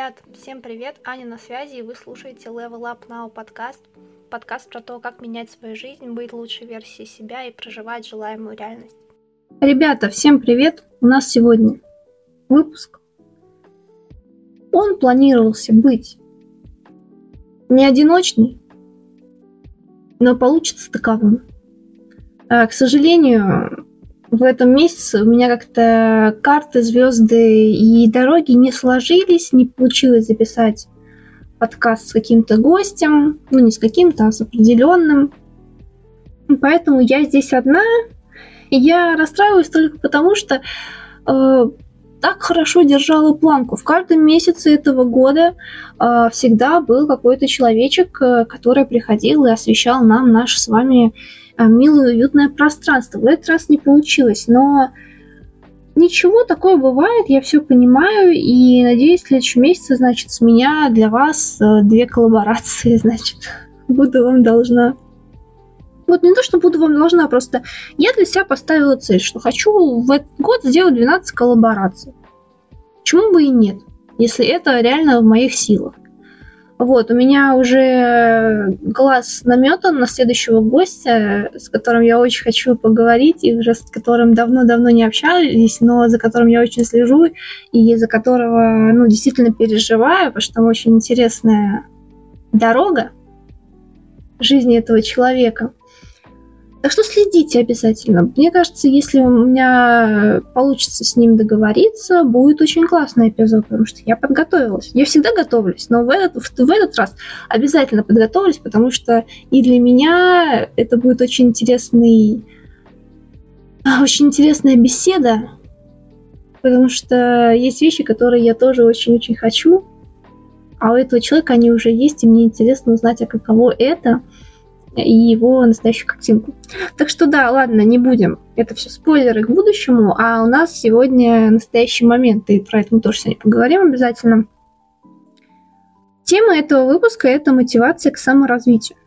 Ребят, всем привет, Аня на связи, и вы слушаете Level Up Now подкаст. Подкаст про то, как менять свою жизнь, быть лучшей версией себя и проживать желаемую реальность. Ребята, всем привет! У нас сегодня выпуск. Он планировался быть не одиночный, но получится таковым. К сожалению, в этом месяце у меня как-то карты, звезды и дороги не сложились, не получилось записать подкаст с каким-то гостем, не с каким-то, а с определенным. Поэтому я здесь одна, и я расстраиваюсь только потому, что так хорошо держала планку. В каждом месяце этого года всегда был какой-то человечек, который приходил и освещал нам наше с вами милое, уютное пространство. В этот раз не получилось, но ничего, такое бывает, я все понимаю, и надеюсь, в следующем месяце, значит, с меня для вас 2 коллаборации, значит, буду вам должна. Вот не то, что буду вам должна, а просто я для себя поставила цель, что хочу в этот год сделать 12 коллабораций. Почему бы и нет, если это реально в моих силах. Вот, у меня уже глаз наметан на следующего гостя, с которым я очень хочу поговорить, и уже с которым давно-давно не общались, но за которым я очень слежу, и за которого, действительно переживаю, потому что там очень интересная дорога жизни этого человека. Так что следите обязательно. Мне кажется, если у меня получится с ним договориться, будет очень классный эпизод, потому что я подготовилась. Я всегда готовлюсь, но в этот раз обязательно подготовлюсь, потому что и для меня это будет очень интересная беседа, потому что есть вещи, которые я тоже очень-очень хочу, а у этого человека они уже есть, и мне интересно узнать, а каково это, и его настоящую картинку. Так что да, ладно, не будем. Это все спойлеры к будущему, а у нас сегодня настоящий момент, и про это мы тоже сегодня поговорим обязательно. Тема этого выпуска – это мотивация к саморазвитию.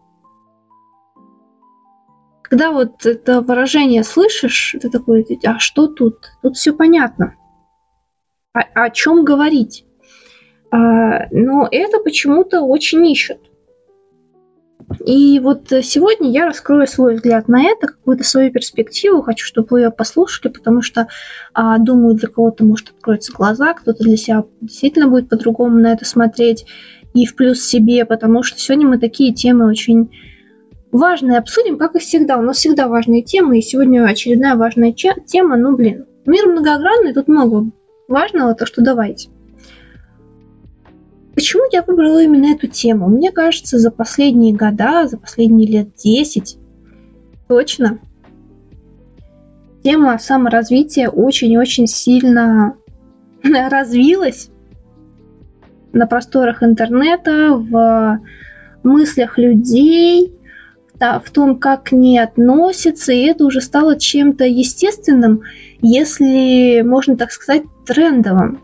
Когда вот это выражение слышишь, ты такой, а что тут? Тут все понятно. О чем говорить? Но это почему-то очень ищут. И вот сегодня я раскрою свой взгляд на это, какую-то свою перспективу. Хочу, чтобы вы ее послушали, потому что, думаю, для кого-то, может, откроются глаза, кто-то для себя действительно будет по-другому на это смотреть и в плюс себе, потому что сегодня мы такие темы очень важные обсудим, как и всегда. У нас всегда важные темы, и сегодня очередная важная тема. Мир многогранный, тут много важного, так что давайте. Почему я выбрала именно эту тему? Мне кажется, за последние года, за последние лет 10 точно тема саморазвития очень-очень сильно развилась на просторах интернета, в мыслях людей, в том, как к ней относятся, и это уже стало чем-то естественным, если можно так сказать, трендовым.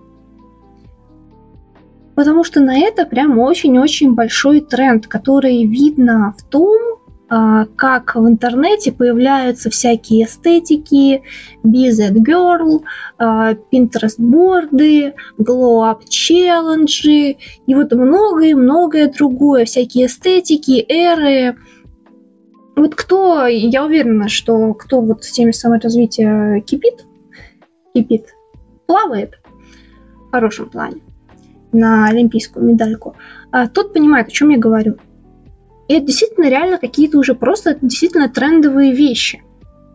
Потому что на это прям очень-очень большой тренд, который видно в том, как в интернете появляются всякие эстетики, Be That Girl, Pinterest-борды, Glow-Up челленджи и вот многое-многое другое, всякие эстетики, эры. Вот я уверена, что кто вот с теме саморазвития кипит, плавает в хорошем плане на олимпийскую медальку, тот понимает, о чем я говорю. И это действительно реально какие-то уже просто действительно трендовые вещи.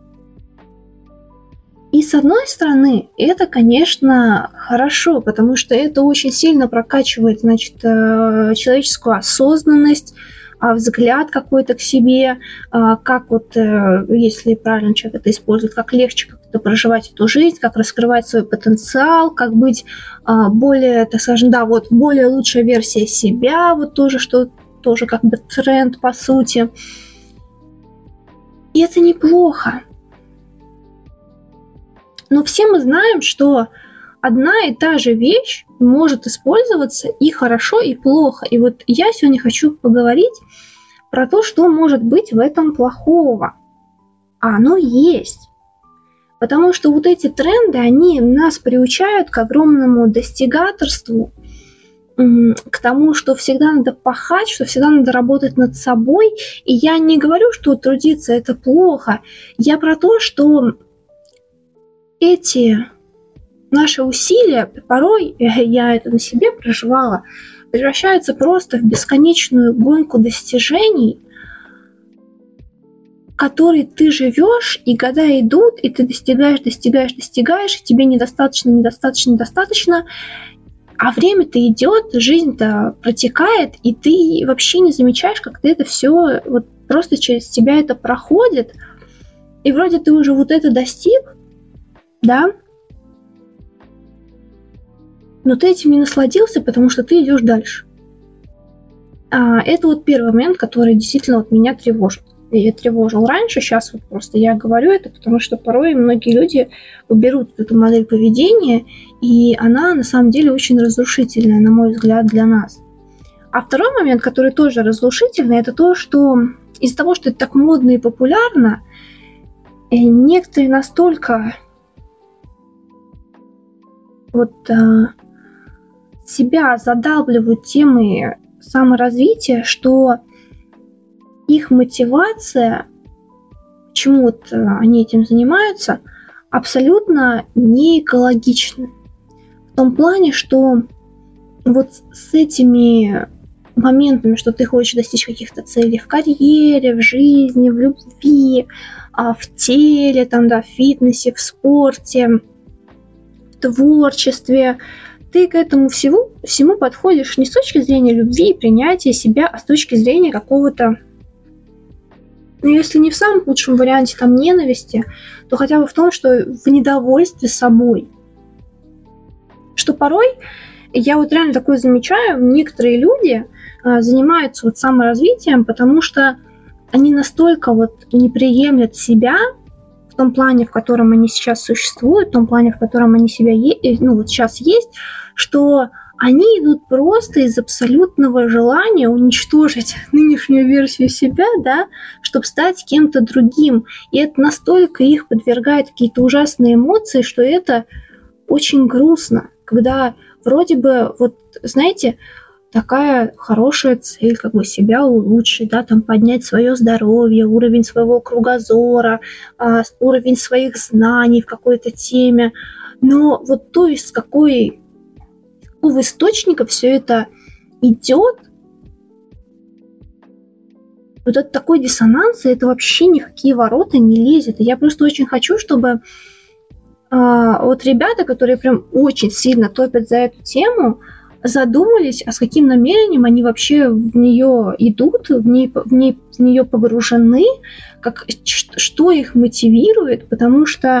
И с одной стороны, это, конечно, хорошо, потому что это очень сильно прокачивает, человеческую осознанность, взгляд какой-то к себе, как если правильно человек это использует, как легче как-то проживать эту жизнь, как раскрывать свой потенциал, как быть более, так скажем, более лучшая версия себя, что тоже как бы тренд по сути. И это неплохо. Но все мы знаем, что одна и та же вещь может использоваться и хорошо, и плохо. И вот я сегодня хочу поговорить про то, что может быть в этом плохого. А оно есть. Потому что вот эти тренды, они нас приучают к огромному достигаторству, к тому, что всегда надо пахать, что всегда надо работать над собой. И я не говорю, что трудиться это плохо. Я про то, что эти наши усилия, порой я это на себе проживала, превращаются просто в бесконечную гонку достижений, которой ты живешь, и года идут, и ты достигаешь, и тебе недостаточно, а время-то идет, жизнь-то протекает, и ты вообще не замечаешь, как ты это все вот просто через тебя это проходит, и вроде ты уже вот это достиг, да, но ты этим не насладился, потому что ты идешь дальше. Это вот первый момент, который действительно вот меня тревожит. И тревожил раньше, сейчас вот просто я говорю это, потому что порой многие люди берут эту модель поведения, и она на самом деле очень разрушительная, на мой взгляд, для нас. А второй момент, который тоже разрушительный, это то, что из-за того, что это так модно и популярно, некоторые настолько вот себя задалбливают темой саморазвития, что их мотивация, почему вот они этим занимаются, абсолютно не экологична. В том плане, что вот с этими моментами, что ты хочешь достичь каких-то целей в карьере, в жизни, в любви, в теле, там, да, в фитнесе, в спорте, в творчестве, ты к этому всему подходишь не с точки зрения любви и принятия себя, а с точки зрения какого-то, ну, если не в самом худшем варианте там ненависти, то хотя бы в том, что в недовольстве собой. Что порой, я вот реально такое замечаю, некоторые люди занимаются вот саморазвитием, потому что они настолько вот не приемлят себя в том плане, в котором они сейчас существуют, в том плане, в котором они себя вот сейчас есть, что они идут просто из абсолютного желания уничтожить нынешнюю версию себя, да, чтобы стать кем-то другим. И это настолько их подвергает какие-то ужасные эмоции, что это очень грустно, когда вроде бы, вот, знаете, такая хорошая цель, как бы себя улучшить, да, там поднять свое здоровье, уровень своего кругозора, уровень своих знаний в какой-то теме. Но вот то, из какого источника все это идет, вот это такой диссонанс, и это вообще ни в какие ворота не лезет. И я просто очень хочу, чтобы вот ребята, которые прям очень сильно топят за эту тему, задумались, а с каким намерением они вообще в нее идут, в нее погружены, что их мотивирует, потому что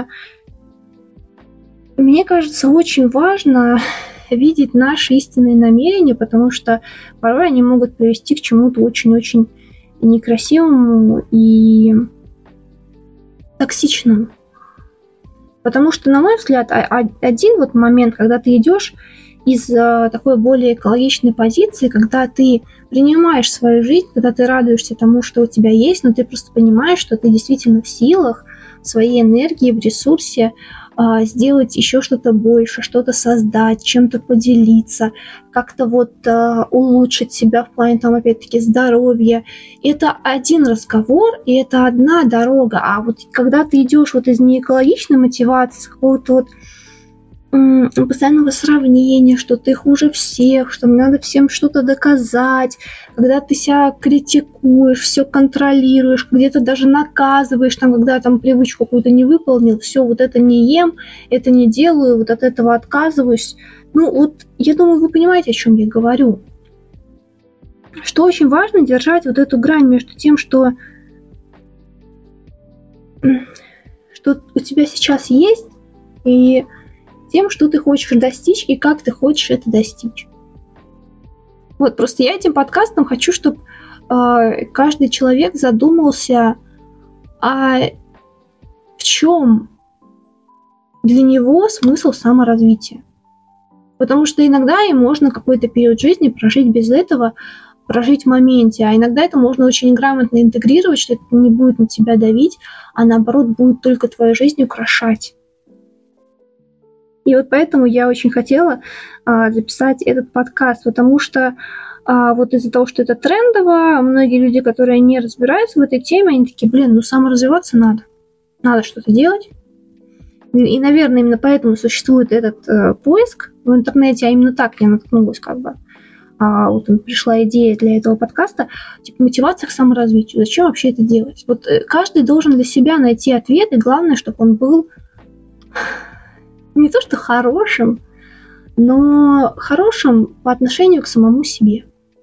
мне кажется, очень важно видеть наши истинные намерения, потому что порой они могут привести к чему-то очень-очень некрасивому и токсичному. Потому что, на мой взгляд, один вот момент, когда ты идешь из такой более экологичной позиции, когда ты принимаешь свою жизнь, когда ты радуешься тому, что у тебя есть, но ты просто понимаешь, что ты действительно в силах, в своей энергии, в ресурсе сделать еще что-то больше, что-то создать, чем-то поделиться, как-то вот улучшить себя в плане, там, опять-таки, здоровья. Это один разговор, и это одна дорога. А вот когда ты идешь вот из неэкологичной мотивации, с какого-то вот постоянного сравнения, что ты хуже всех, что надо всем что-то доказать, когда ты себя критикуешь, все контролируешь, где-то даже наказываешь, там, когда там привычку какую-то не выполнил, все, вот это не ем, это не делаю, вот от этого отказываюсь. Ну вот, я думаю, вы понимаете, о чем я говорю. Что очень важно, держать вот эту грань между тем, что у тебя сейчас есть, и тем, что ты хочешь достичь и как ты хочешь это достичь. Вот, просто я этим подкастом хочу, чтобы каждый человек задумался, а в чем для него смысл саморазвития. Потому что иногда и можно какой-то период жизни прожить без этого, прожить в моменте, а иногда это можно очень грамотно интегрировать, что это не будет на тебя давить, а наоборот будет только твою жизнь украшать. И вот поэтому я очень хотела записать этот подкаст, потому что вот из-за того, что это трендово, многие люди, которые не разбираются в этой теме, они такие, саморазвиваться надо. Надо что-то делать. И, наверное, именно поэтому существует этот поиск в интернете, а именно так я наткнулась вот пришла идея для этого подкаста, мотивация к саморазвитию. Зачем вообще это делать? Вот каждый должен для себя найти ответ, и главное, чтобы он был не то что хорошим, но хорошим по отношению к самому себе.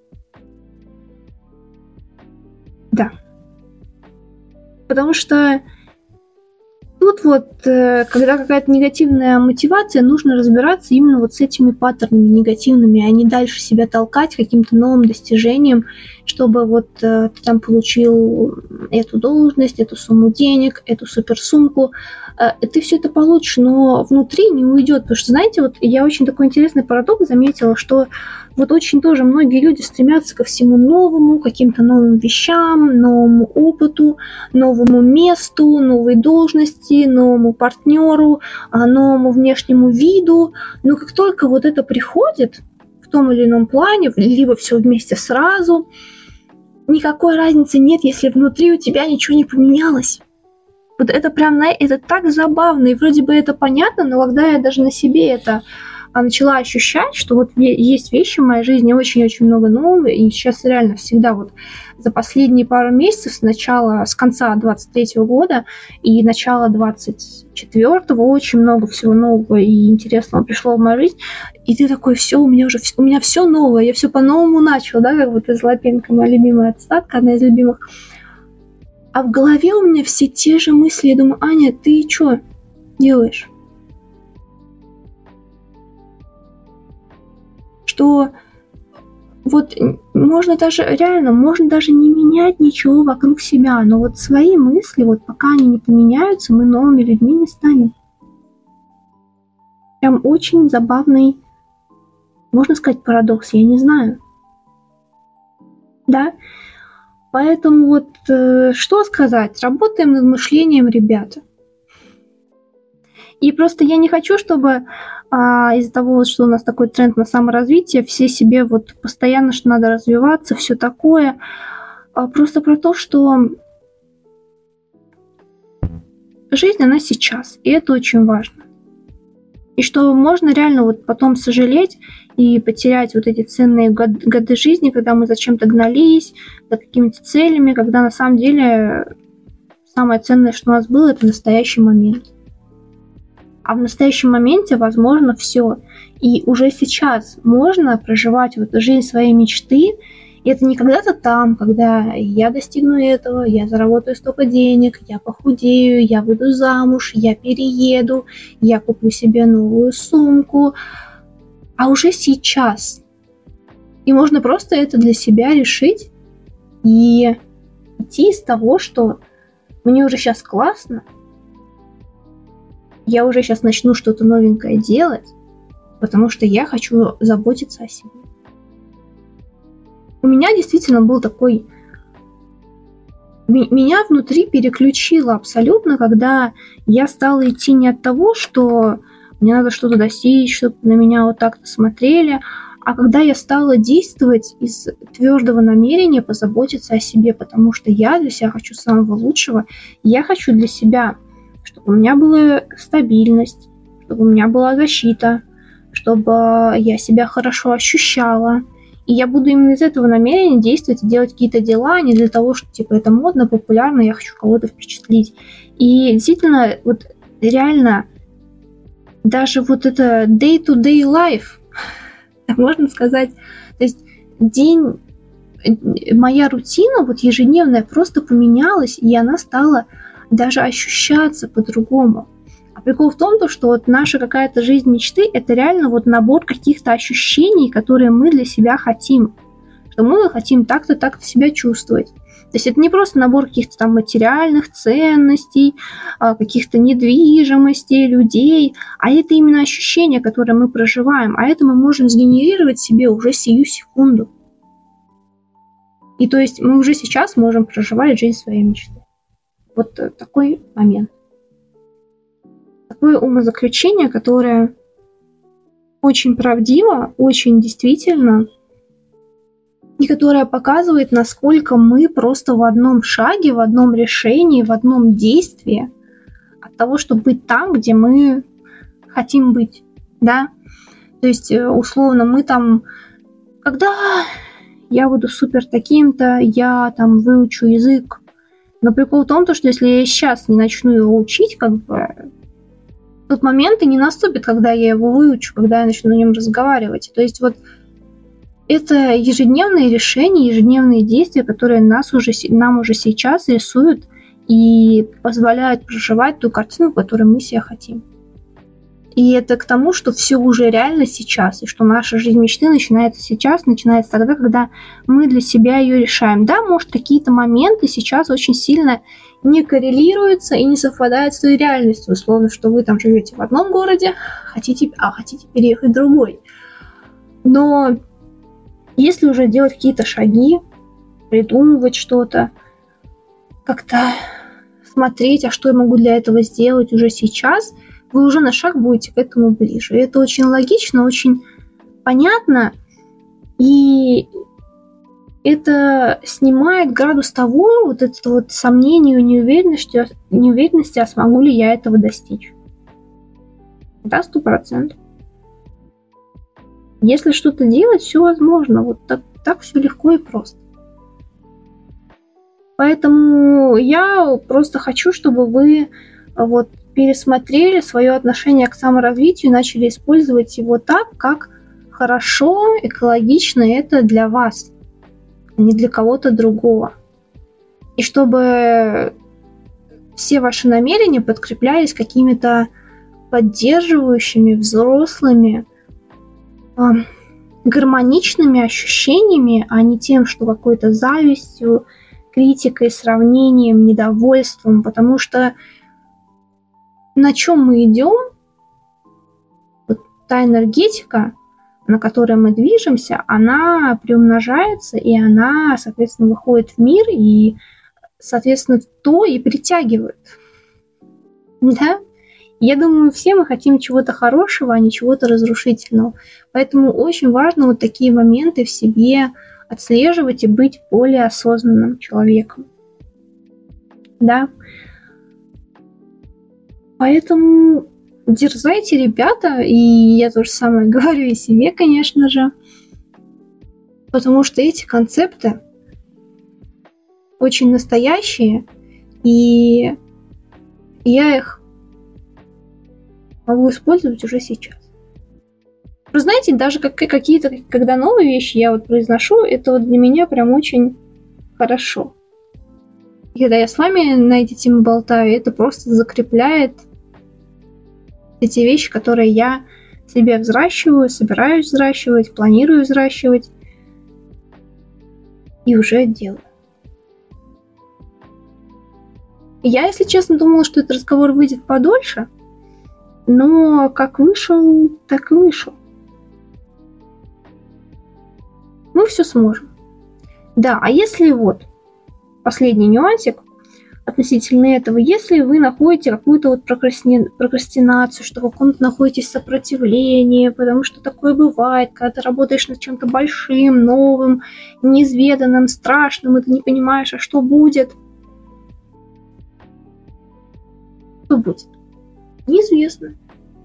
Да. Потому что тут когда какая-то негативная мотивация, нужно разбираться именно вот с этими паттернами негативными, а не дальше себя толкать каким-то новым достижением, чтобы ты там получил эту должность, эту сумму денег, эту суперсумку. Ты все это получишь, но внутри не уйдет. Потому что, знаете, я очень такой интересный парадокс заметила, что очень тоже многие люди стремятся ко всему новому, каким-то новым вещам, новому опыту, новому месту, новой должности, новому партнеру, новому внешнему виду. Но как только это приходит в том или ином плане, либо все вместе сразу, никакой разницы нет, если внутри у тебя ничего не поменялось. Это это так забавно, и вроде бы это понятно, но когда я даже на себе это начала ощущать, что есть вещи в моей жизни очень-очень много нового, и сейчас реально всегда за последние пару месяцев, с конца 23-го года и начала 24-го очень много всего нового и интересного пришло в мою жизнь, и ты такой, у меня все новое, я все по-новому начал, да, как из Лапенко, моя любимая цитатка, одна из любимых. А в голове у меня все те же мысли, я думаю, Аня, ты что делаешь? Что можно даже не менять ничего вокруг себя, но свои мысли, пока они не поменяются, мы новыми людьми не станем. Прям очень забавный, можно сказать, парадокс, я не знаю. Да? Поэтому что сказать? Работаем над мышлением, ребята. И просто я не хочу, чтобы из-за того, что у нас такой тренд на саморазвитие, все себе постоянно, что надо развиваться, все такое. Просто про то, что жизнь, она сейчас, и это очень важно. И что можно реально потом сожалеть и потерять эти ценные годы жизни, когда мы зачем-то гнались за какими-то целями, когда на самом деле самое ценное, что у нас было, это настоящий момент. А в настоящем моменте возможно все. И уже сейчас можно проживать жизнь своей мечты. И это не когда-то там, когда я достигну этого, я заработаю столько денег, я похудею, я выйду замуж, я перееду, я куплю себе новую сумку. А уже сейчас. И можно просто это для себя решить и идти из того, что мне уже сейчас классно, я уже сейчас начну что-то новенькое делать, потому что я хочу заботиться о себе. У меня действительно был такой... Меня внутри переключило абсолютно, когда я стала идти не от того, что мне надо что-то достичь, чтобы на меня так-то смотрели, а когда я стала действовать из твердого намерения позаботиться о себе, потому что я для себя хочу самого лучшего, я хочу для себя, чтобы у меня была стабильность, чтобы у меня была защита, чтобы я себя хорошо ощущала. И я буду именно из этого намерения действовать и делать какие-то дела, а не для того, что это модно, популярно, я хочу кого-то впечатлить. И действительно, реально, даже это day-to-day life, можно сказать, то есть моя рутина ежедневная просто поменялась, и она стала даже ощущаться по-другому. А прикол в том, что наша какая-то жизнь мечты – это реально набор каких-то ощущений, которые мы для себя хотим. Что мы хотим так-то себя чувствовать. То есть это не просто набор каких-то там материальных ценностей, каких-то недвижимостей, людей, а это именно ощущения, которые мы проживаем. А это мы можем сгенерировать себе уже сию секунду. И то есть мы уже сейчас можем проживать жизнь своей мечты. Такой момент. Такое умозаключение, которое очень правдива, очень действительно, и которая показывает, насколько мы просто в одном шаге, в одном решении, в одном действии от того, чтобы быть там, где мы хотим быть, да. То есть, условно, мы там, когда я буду супер таким-то, я там выучу язык. Но прикол в том, что если я сейчас не начну его учить, как бы, тот момент и не наступит, когда я его выучу, когда я начну на нем разговаривать. То есть вот это ежедневные решения, ежедневные действия, которые нам уже сейчас рисуют и позволяют проживать ту картину, которую мы себе хотим. И это к тому, что все уже реально сейчас, и что наша жизнь мечты начинается сейчас, начинается тогда, когда мы для себя ее решаем. Да, может, какие-то моменты сейчас очень сильно не коррелируются и не совпадают с той реальностью. Условно, что вы там живете в одном городе, хотите переехать в другой. Но если уже делать какие-то шаги, придумывать что-то, как-то смотреть, а что я могу для этого сделать уже сейчас, вы уже на шаг будете к этому ближе. И это очень логично, очень понятно, и это снимает градус того, вот это вот сомнению, неуверенности, а смогу ли я этого достичь. Да, 100%. Если что-то делать, все возможно. Вот так все легко и просто. Поэтому я просто хочу, чтобы вы вот пересмотрели свое отношение к саморазвитию и начали использовать его так, как хорошо, экологично это для вас, а не для кого-то другого. И чтобы все ваши намерения подкреплялись какими-то поддерживающими, взрослыми, гармоничными ощущениями, а не тем, что какой-то завистью, критикой, сравнением, недовольством, потому что на чем мы идем, вот та энергетика, на которой мы движемся, она приумножается, и она, соответственно, выходит в мир, и, соответственно, то и притягивает. Да? Я думаю, все мы хотим чего-то хорошего, а не чего-то разрушительного. Поэтому очень важно вот такие моменты в себе отслеживать и быть более осознанным человеком. Да? Поэтому дерзайте, ребята, и я то же самое говорю и себе, конечно же, потому что эти концепты очень настоящие, и я их могу использовать уже сейчас. Вы знаете, даже какие-то, когда новые вещи я вот произношу, это вот для меня прям очень хорошо. И когда я с вами на эти темы болтаю, это просто закрепляет эти вещи, которые я себе взращиваю, собираюсь взращивать, планирую взращивать и уже делаю. Я, если честно, думала, что этот разговор выйдет подольше, но как вышел, так и вышел. Мы все сможем. Да, а если вот последний нюансик относительно этого, если вы находите какую-то вот прокрастинацию, что в каком-то находитесь сопротивлении, потому что такое бывает, когда ты работаешь над чем-то большим, новым, неизведанным, страшным, и ты не понимаешь, а что будет? Что будет? Неизвестно.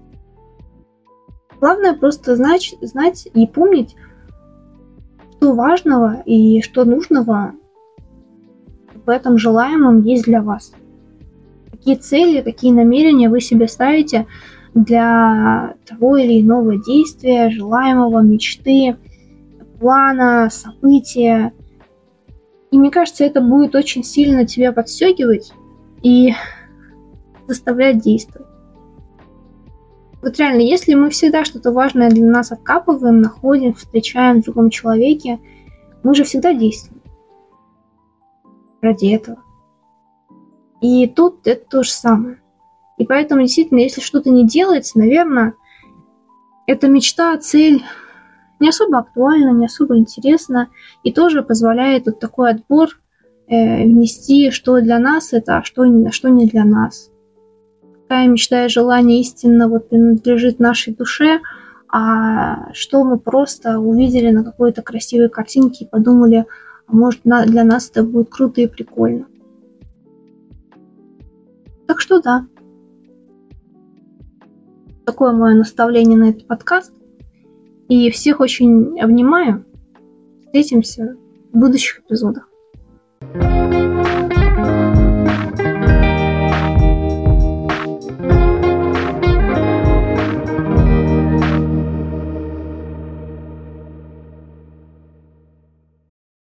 Главное просто знать и помнить, что важного и что нужного в этом желаемом есть для вас. Какие цели, какие намерения вы себе ставите для того или иного действия, желаемого, мечты, плана, события. И мне кажется, это будет очень сильно тебя подстегивать и заставлять действовать. Вот реально, если мы всегда что-то важное для нас откапываем, находим, встречаем в другом человеке, мы же всегда действуем ради этого. И тут это то же самое. И поэтому, действительно, если что-то не делается, наверное, эта мечта, цель не особо актуальна, не особо интересна, и тоже позволяет вот такой отбор внести, что для нас это, а что не для нас. Какая мечта и желание истинно вот принадлежит нашей душе, а что мы просто увидели на какой-то красивой картинке и подумали, а может для нас это будет круто и прикольно. Так что да. Такое мое наставление на этот подкаст. И всех очень обнимаю. Встретимся в будущих эпизодах.